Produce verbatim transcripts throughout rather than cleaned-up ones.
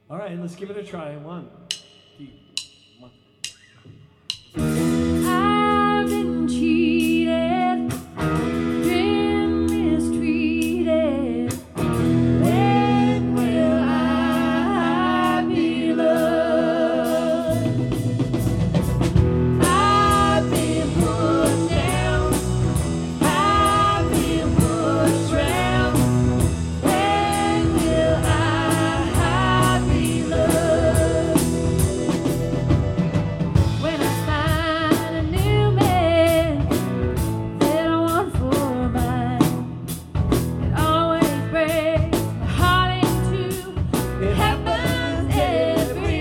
All right, let's give it a try. One, two, one. I've been cheated, been mistreated. When will I be loved? I've been put down, I've been pushed round. When will I be loved? When I find a new man that I want for mine, it always breaks my heart in two. It happens every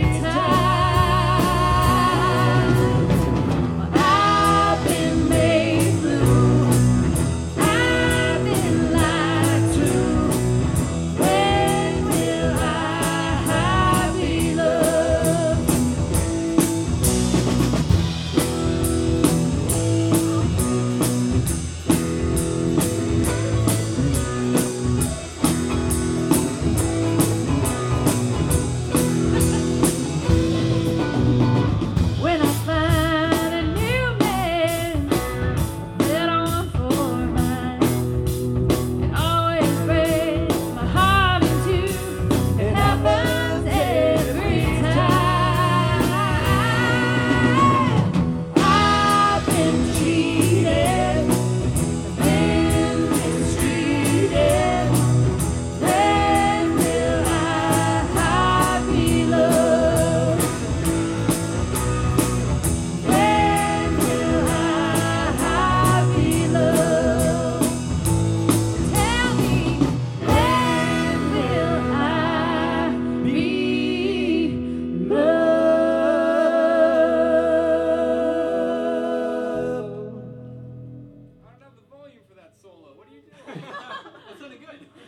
time. I've been made blue, I've been lied to. When will I be loved? When I find a new man that I want for mine, it always breaks my heart in two. It happens every time. I've been cheated, been mistreated. When will I be loved? When will I be loved? Tell me, when will I be loved? I don't have the volume for that solo. What are you doing? That sounded good.